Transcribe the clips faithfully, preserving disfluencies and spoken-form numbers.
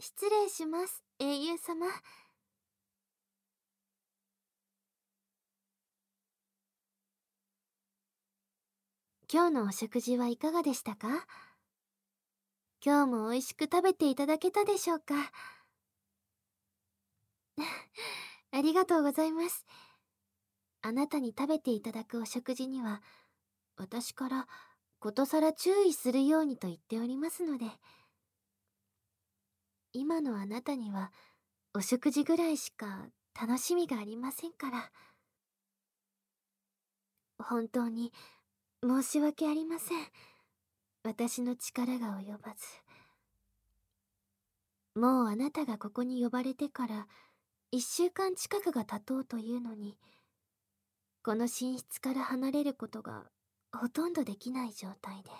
失礼します、英雄様。今日のお食事はいかがでしたか？今日も美味しく食べていただけたでしょうか？ありがとうございます。あなたに食べていただくお食事には、私からことさら注意するようにと言っておりますので、今のあなたにはお食事ぐらいしか楽しみがありませんから。本当に申し訳ありません。私の力が及ばず。もうあなたがここに呼ばれてから一週間近くが経とうというのに、この寝室から離れることがほとんどできない状態で。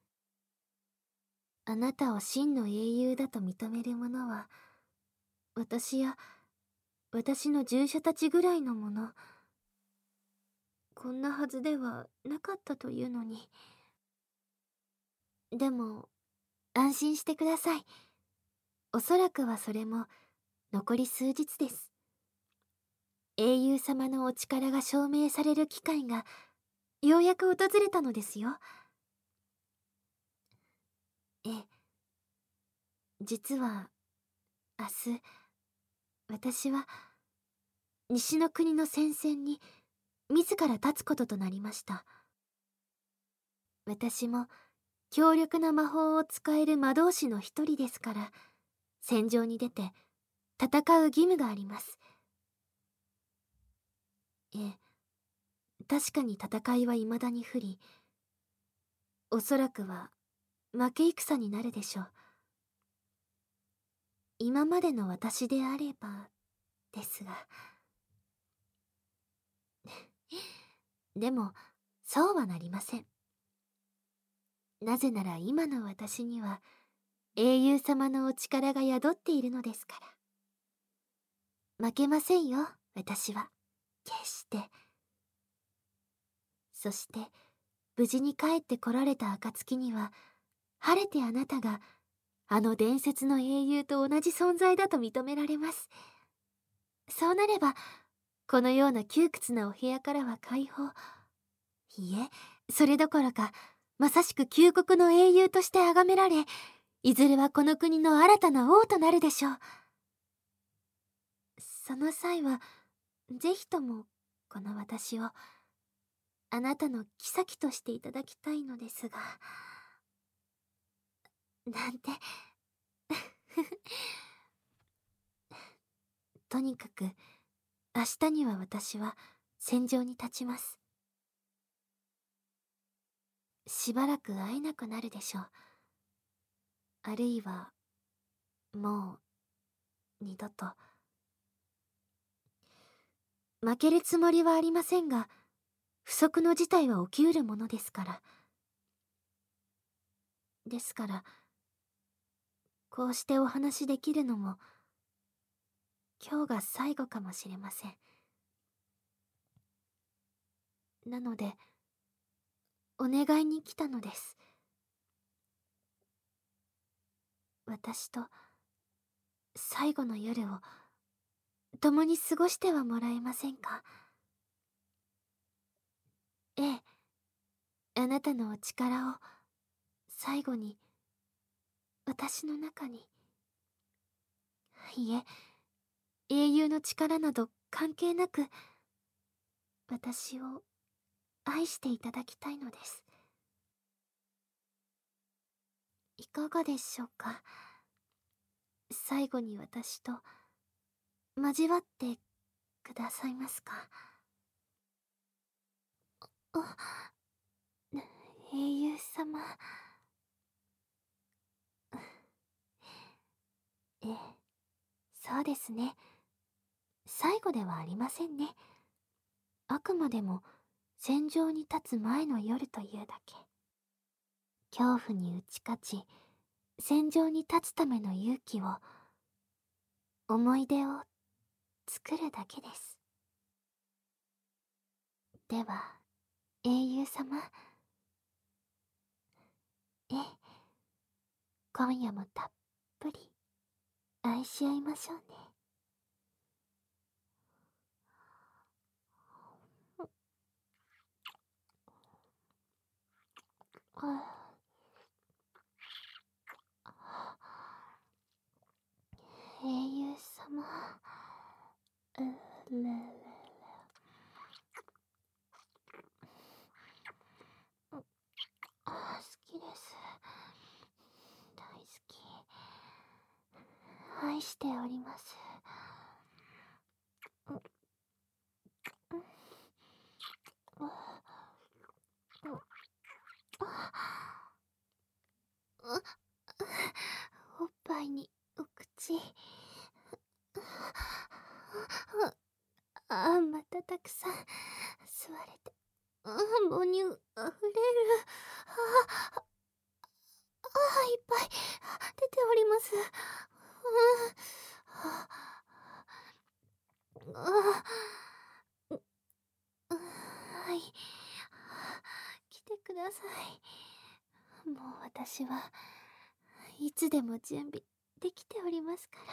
あなたを真の英雄だと認める者は、私や私の従者たちぐらいのもの。こんなはずではなかったというのに。でも、安心してください。おそらくはそれも残り数日です。英雄様のお力が証明される機会がようやく訪れたのですよ。ええ。実は、明日、私は、西の国の戦線に、自ら立つこととなりました。私も、強力な魔法を使える魔導士の一人ですから、戦場に出て、戦う義務があります。ええ。確かに戦いは未だに不利。おそらくは、負け戦になるでしょう。今までの私であれば、ですが。でも、そうはなりません。なぜなら今の私には、英雄様のお力が宿っているのですから。負けませんよ、私は。決して。そして、無事に帰ってこられた暁には、晴れてあなたが、あの伝説の英雄と同じ存在だと認められます。そうなれば、このような窮屈なお部屋からは解放。いえ、それどころか、まさしく旧国の英雄として崇められ、いずれはこの国の新たな王となるでしょう。その際は、ぜひとも、この私を、あなたの妃としていただきたいのですが。なんて。とにかく、明日には私は戦場に立ちます。しばらく会えなくなるでしょう。あるいは、もう、二度と。負けるつもりはありませんが、不測の事態は起きうるものですから。ですから、こうしてお話しできるのも、今日が最後かもしれません。なので、お願いに来たのです。私と、最後の夜を、共に過ごしてはもらえませんか？ええ。あなたのお力を、最後に、私の中に。いえ、英雄の力など関係なく、私を愛していただきたいのです。いかがでしょうか？最後に私と交わってくださいますか？あ、英雄様。ええ、そうですね。最後ではありませんね。あくまでも戦場に立つ前の夜というだけ。恐怖に打ち勝ち、戦場に立つための勇気を、思い出を作るだけです。では、英雄様。ええ、今夜もたっぷり愛し合いましょうね。英雄様、うれれ好きです。大好き。愛しております。おっぱいにお口。ああ、またたくさん吸われて、ああ、母乳あふれる。ああ、ああ、いっぱい出ております。ああ、ああ、はい、来てください。もう私はいつでも準備できておりますから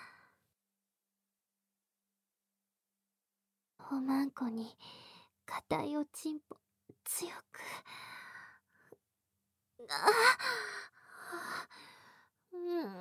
。おまんこに硬いおちんぽ強く。ああ、うん、うん、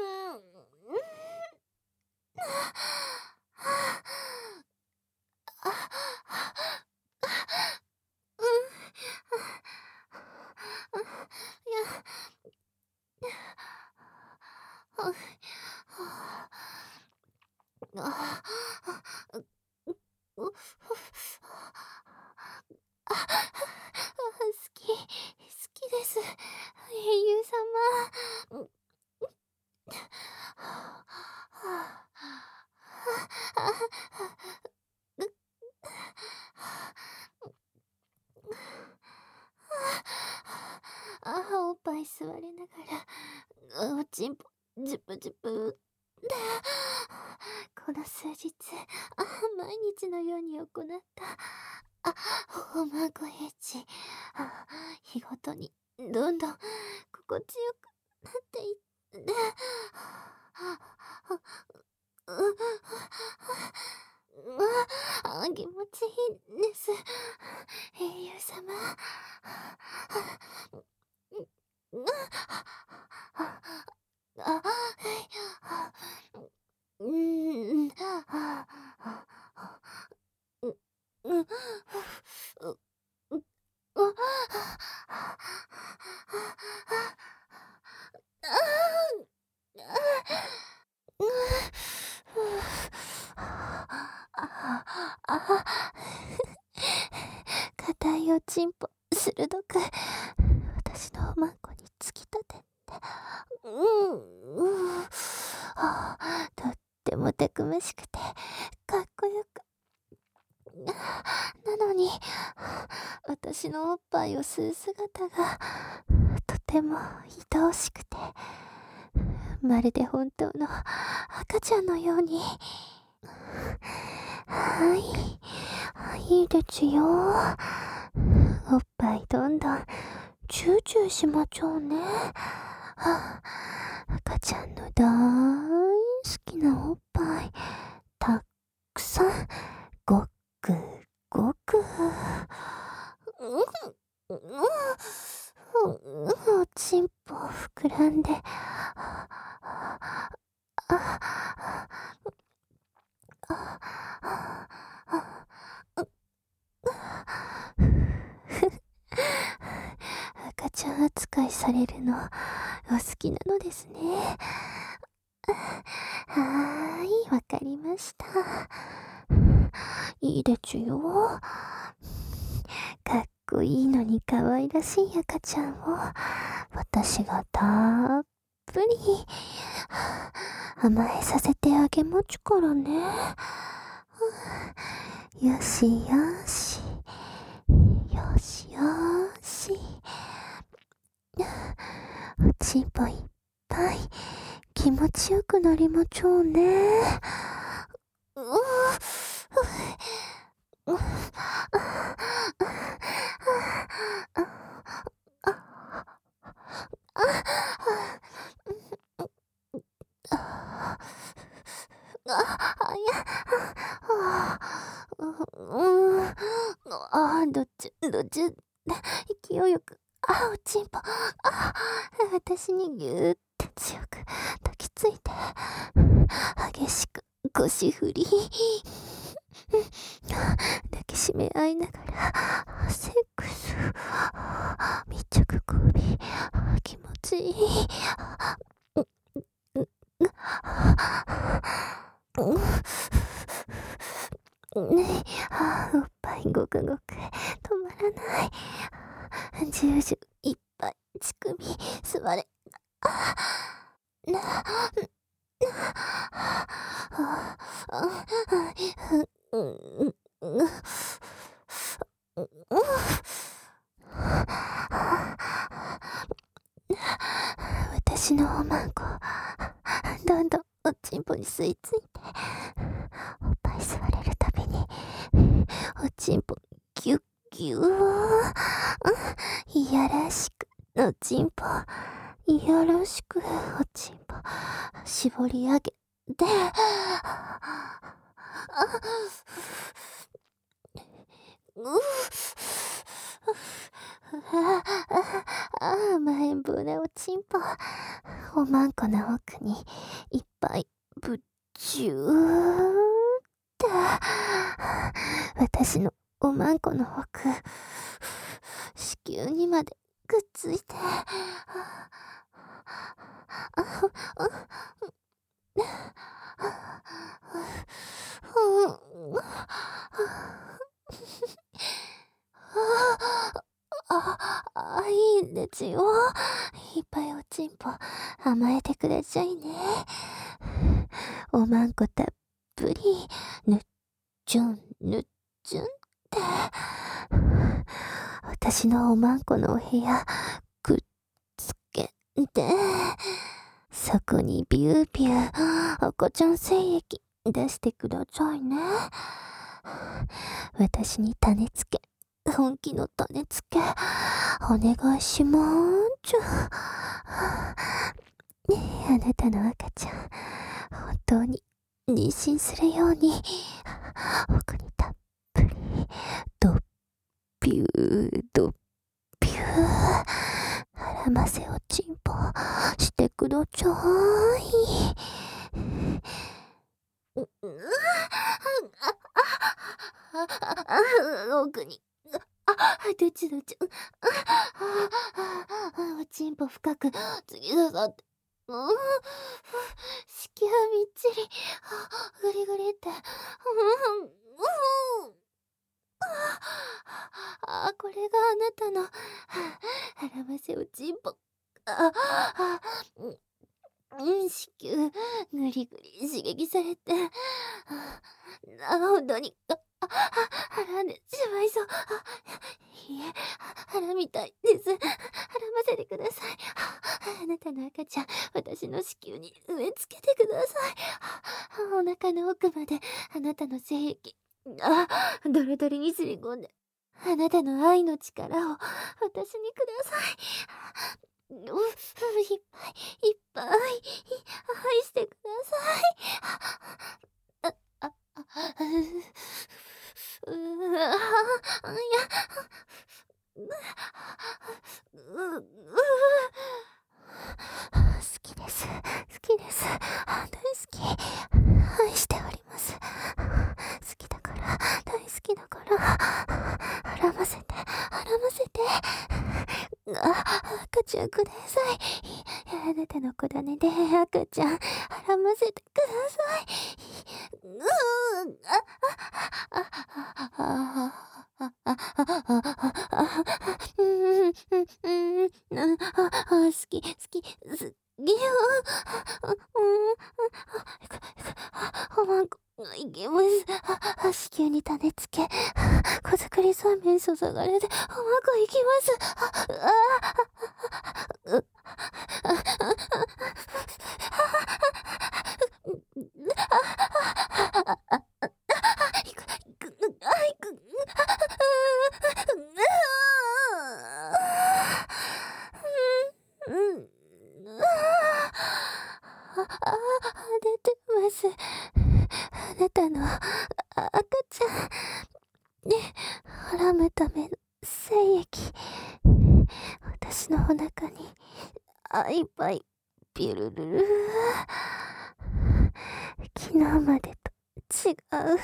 好き、好きです。英雄様。ああ、おっぱい吸われながら、おちんぽ、ジュプジュプ。で、この数日、あ毎日のように行った、あ、おまんこエッチ。あ日ごとに、どんどん、心地よくなっていって、あ気持ちいいです。英雄様。あ、はい。うーん、あ、う、う、う、う、う、硬いおちんぽ鋭く私のおまんこに突き立てて、うん、うん、あとってもたくましくてかっこよく、なのに私のおっぱいを吸う姿がとても愛おしくて、まるで本当の赤ちゃんのように。はい、いいですよ。おっぱいどんどんチューチューしまちょうね。はあ、赤ちゃんの大好きなおっぱいたくさんごくごく、うんうんうん、おちんぽ膨らんで、ああ赤ちゃん扱いされるのお好きなのですね。はーい、わかりました。いいですよ。かっこいいのに可愛らしい赤ちゃんを私がたっぷり甘えさせてあげますからね。よしよし、よしよし。おちんぽいっぱい気持ちよくなりまちょうね。ううあ、いや、あ、う、うん、あ、どっち、どっち、勢いよく、あ、おちんぽ、あ、私にぎゅーって強く抱きついて、激しく腰振り、抱きしめ合いながら、セックス、密着首、気持ちいい。ねえ、おっぱいごくごく止まらない。じゅうじゅういっぱい乳首座れ。な、私のおまんこどんどんおちんぽに吸い付いて、おっぱい吸われるたびにおちんぽギュッギュー、いやらしくおちんぽ、いやらしくおちんぽ絞り上げて、うああ、甘えん坊なおちんぽ、おまんこの奥にいっぱいぶっちゅーって、私のおまんこの奥、子宮にまでくっついて、あ、あ、いいんですよ。いっぱいおちんぽ甘えてくださいね。おまんこたっぷり、ぬっちゅん、ぬっちゅんって。私のおまんこのお部屋、くっつけて、そこにビュービュー、赤ちゃん精液出してくださいね。私に種付け。本気の種付け、お願いしまーす。ねえ、あなたの赤ちゃん、本当に妊娠するように、奥にたっぷり、ドッピュー、ドッピュー、絡ませおちんぽしてください。奥に。あ、どっちどっち。おちんぽ深く突き刺さって。うん、子宮みっちり。グリグリって。うん、うん。あ、これがあなたの絡ませおちんぽ。あ、あ、うん、子宮ぐりぐり刺激されて。あ、本当に。あ、腹でしまいそう。いえ、腹みたいです。絡ませてください。あなたの赤ちゃん、私の子宮に植え付けてください。お腹の奥まであなたの精液、あ、ドロドロにすり込んで、あなたの愛の力を私にください。ういっぱいいっぱい愛してください。あ、あ、あ、ううあ、いや、う、う、好きです。好きです。大好き。愛しております。好きだから、大好きだから、絡ませて、絡ませて。あ、赤ちゃんください。あなたの子種で赤ちゃん、絡ませてください。うー、あ、あ、あ、あ、あ、あ、あ、あ、うん、うん、うん、あ、好き、好き、好きよ。おまんこ、いけます。子宮に種付け、子作りそうめん注がれて、おまんこいきます。あ、あ、出てます。 なたのあ赤ちゃんにはらむための精液、私のお腹にあいっぱいピュルルル。昨日までと違う。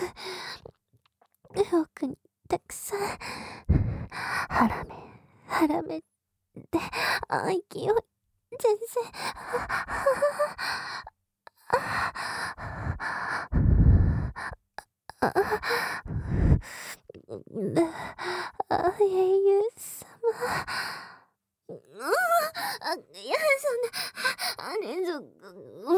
奥にたくさんはらめはらめってあい勢い全然ああ英雄様。うあ、いや、そんな、あれぞ、うん、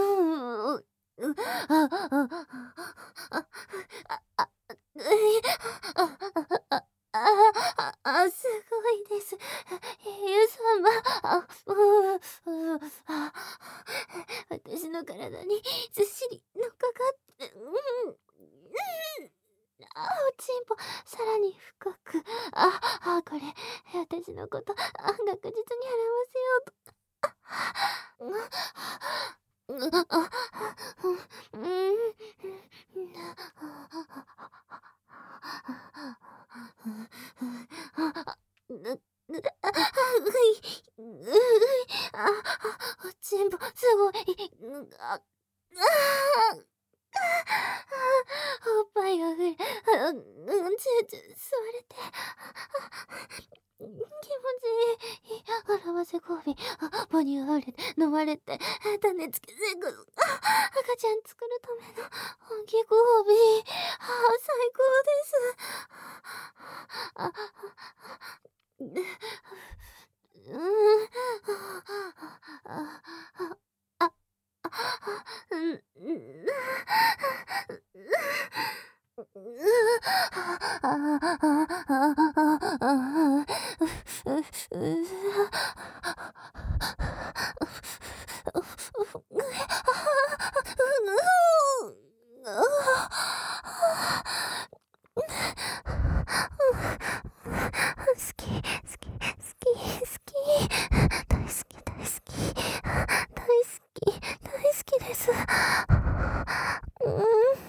うあ、あ、あ、あ、あ、あ、あ、あ、あ、すごいです。英雄様。あ、ううあ、私の体にずっしり乗っかかって、うん、うん。あ、おちんぽ、さらに深く。あ、あ、これ、私のこと、あ、確実に表せようと。うん、あ、あ、うん、うん、おちんぽ、すごい。あ、あ、おっぱいがふれ、うん、ちゅうちゅう吸われて、気持ちいい。表せ交尾、母乳あれて、飲まれて、種付けセックス、赤ちゃん作るための本気交尾、最高です。あ、うん、あ、あ、うん、うん、好き、好き、好き、好き。大好き、大好き。大好き、大好きです。うん。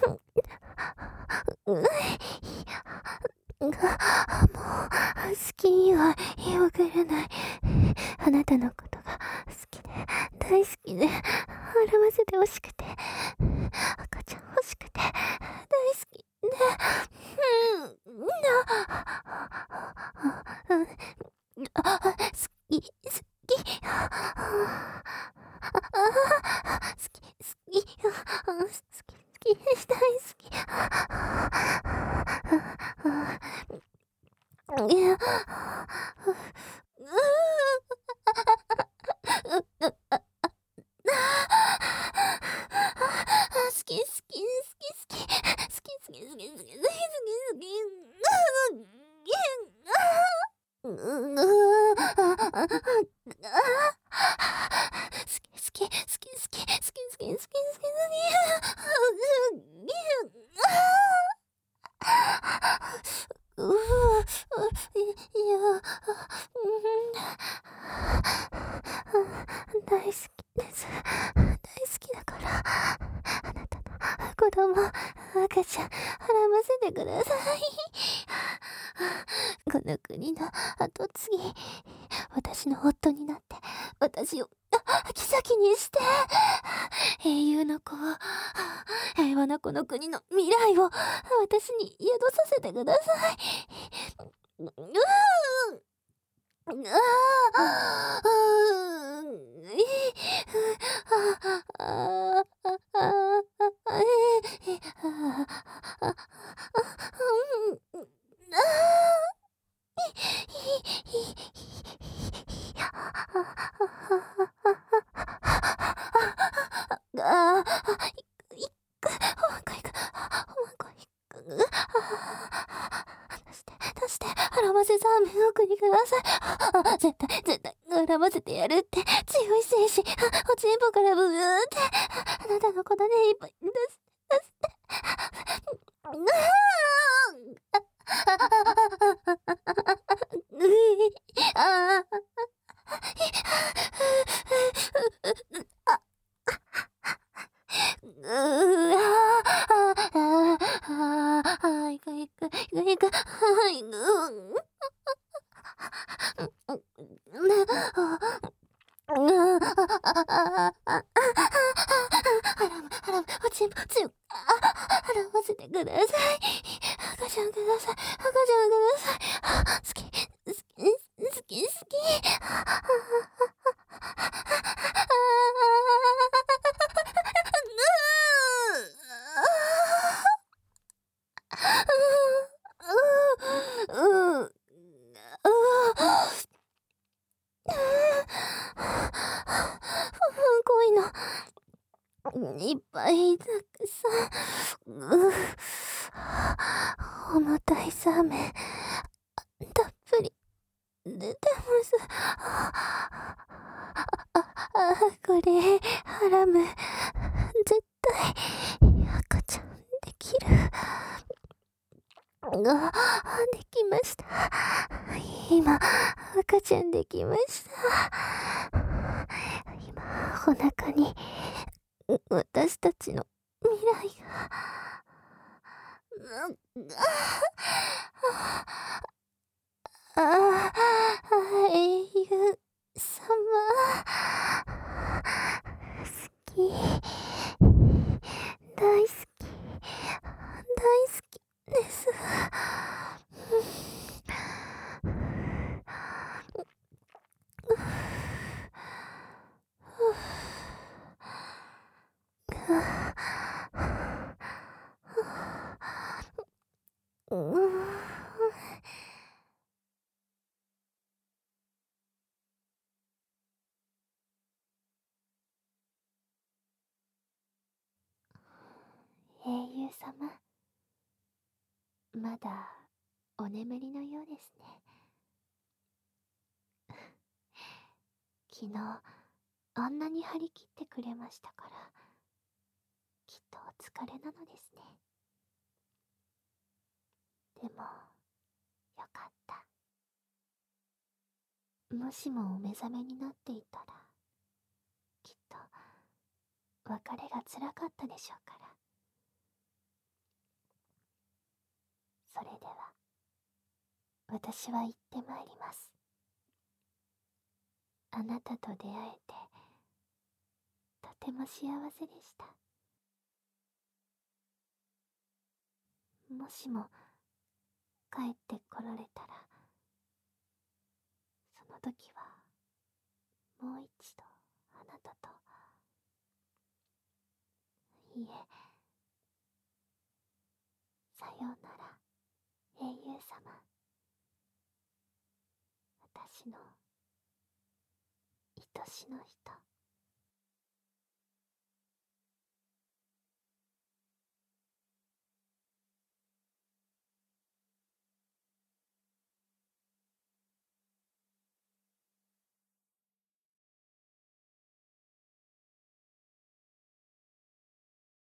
うん。が、もう、好きには言い遅れない。あなたのことが好きで、大好きで、笑わせてほしくて、赤ちゃん欲しくて、大好きで、うん、うん、あ、好き、好き、あ、好き、好き、好き、好きです、大好き。いや、好き、好き、好き、好き、好き、好き、好き、好き、好き、好き、好き、うん、好き、好き、好き、好き、好き、好き、好き、好き、好き、好き、うう、いや、うん、大好きです。大好きだから、あなたの子供、赤ちゃん、はらませてください。この国の後継ぎ、私の夫になって、私を、妃にして、英雄の子を、平和なこの国の未来を、私に宿させてください。うーん。ああ、うーん、いああ、ああ、あ、ええ、ああ、あ、うん、ああ、あ、いく、おまんこいく、おまんこいく、出して、出して、払わせざめをくにください。あ、絶対、絶対、恨ませてやるって、強い精神、おちんぽからブーって、あなたの子だね、いっぱい出す、出して。うーああ、うわい、うん。ね、あ、うん、あ、あ、あ、あ、ハラム、ハラム、おちんぽちん、あ、払わせてください。赤ちゃんください。赤ちゃんください。好き、好き、好き、好き。うん、恋のいっぱいたくさん、重たいサーメンたっぷり出てます。あ、あ、これハラム絶対赤ちゃんできる。ができました。今赤ちゃんできました。今お腹に私たちの未来が、ああ、英雄様、好き、大好き、大好きです。うん。英雄様、まだお眠りのようですね。昨日あんなに張り切ってくれましたから、きっとお疲れなのですね。でもよかった。もしもお目覚めになっていたら、きっと別れが辛かったでしょうから。それでは私は行ってまいります。あなたと出会えてとても幸せでした。もしも帰ってこられたら、その時はもう一度あなたと。いいえ、さようなら英雄様。私の愛しの人。